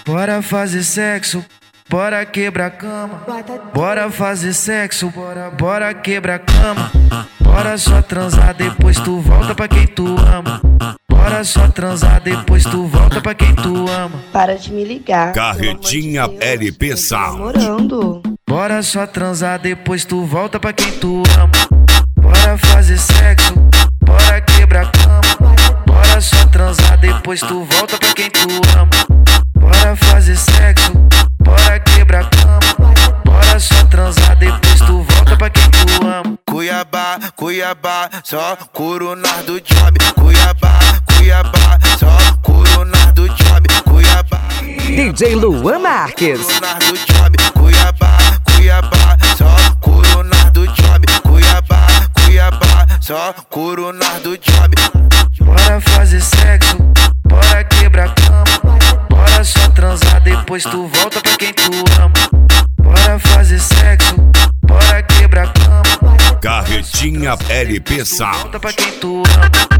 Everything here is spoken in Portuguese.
Bora fazer sexo, bora quebrar cama. Bora fazer sexo, bora quebrar cama. Bora só transar, depois tu volta pra quem tu ama. Bora só transar, depois tu volta pra quem tu ama. Para de me ligar. Carretinha LP Sound. Namorando. Bora só transar, depois tu volta pra quem tu ama. Bora fazer sexo, bora quebrar cama. Bora só transar, depois tu volta pra quem tu ama. Bora fazer sexo, bora quebrar cama. Bora só transar, depois tu volta pra quem tu ama. Cuiabá, Cuiabá, só coronar do job. Cuiabá, Cuiabá, só coronar do job. Cuiabá, DJ Luan Marques. coronar do job. Cuiabá, Cuiabá, só coronar do job. Cuiabá, Cuiabá, só coronar do job. Bora fazer sexo, bora quebrar cama. Bora só transar, depois tu volta pra quem tu ama. Bora fazer sexo, bora quebrar cama. Carretinha LP Sound. Volta pra quem tu ama.